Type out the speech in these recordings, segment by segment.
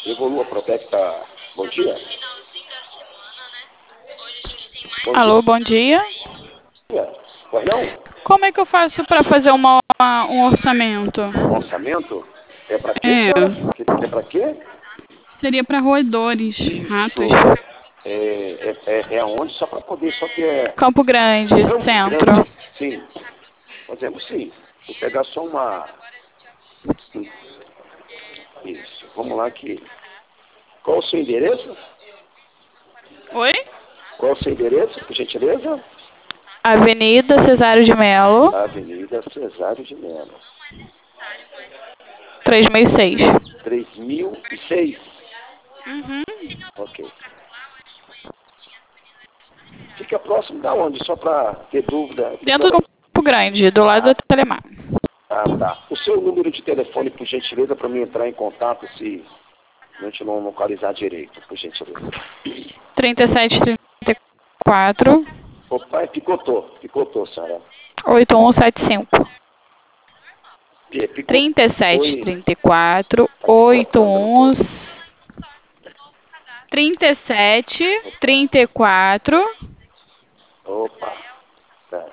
Evolua Protecta. Bom dia. Bom Alô, bom dia. dia. Pois não? Como é que eu faço para fazer um orçamento? Orçamento? É pra quê, É, senhora? É pra quê? seria para roedores, ratos. Isso. É aonde? Só para poder, só que é Campo Grande, Campo centro. Grande. Sim. Por exemplo, sim. Vou pegar só uma. Isso. Vamos lá aqui. Qual o seu endereço? Oi? Qual o seu endereço, por gentileza? Avenida Cesário de Melo, Avenida Cesário de Melo. 3006. 3006. Uhum. Ok. Fica próximo da onde? Só para ter dúvida. Dentro do Campo Grande, do lado da Telemar. Tá. O seu número de telefone, por gentileza, para mim entrar em contato se a gente não localizar direito, por gentileza. 3734 Opa, picotou, senhora. 8175. Picou. Oi. 3734 Tá picotando no 81 todo. 3734 Opa. Tá.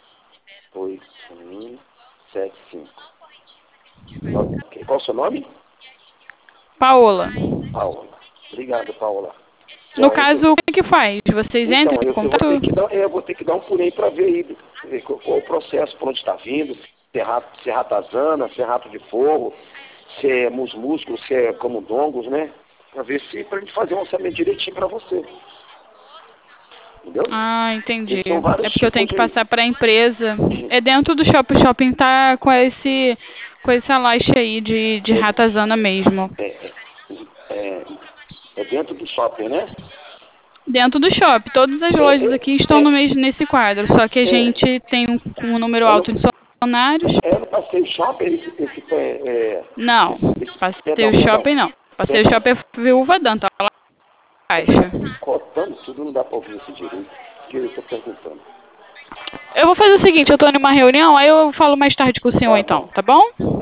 8175. Ok. Qual o seu nome? Paola. Paola. Obrigado, Paola. No Joia. caso, como é que faz? Vocês Então, entram em eu vou ter contato? que dar, eu vou ter que dar um pulo aí para ver aí, ver qual o processo, por onde está vindo, se é ratazana, se é rato de fogo, se é musmúsculo, se é camundongos, né? Para ver se, para a gente fazer um orçamento direitinho para você. Entendeu? Ah, entendi. Porque são vários É porque eu tenho tipos que de. passar para a empresa. É dentro do shopping. O shopping tá com esse alaixo aí de É, ratazana mesmo. é, é, é dentro do shopping, né? Dentro do shopping. Todas as É, lojas é, aqui estão no mesmo nesse quadro. Só que a é, gente tem um número é, no, alto de funcionários. é no passeio shopping, Não. Passeio perdão, shopping não. Passeio perdão. shopping é Viúva Danta. Tá lá embaixo. Cortando tudo, não dá para ouvir isso direito, que eu estou perguntando. Eu vou fazer o seguinte, eu tô numa reunião, aí eu falo mais tarde com o senhor Tá então, bom. tá bom?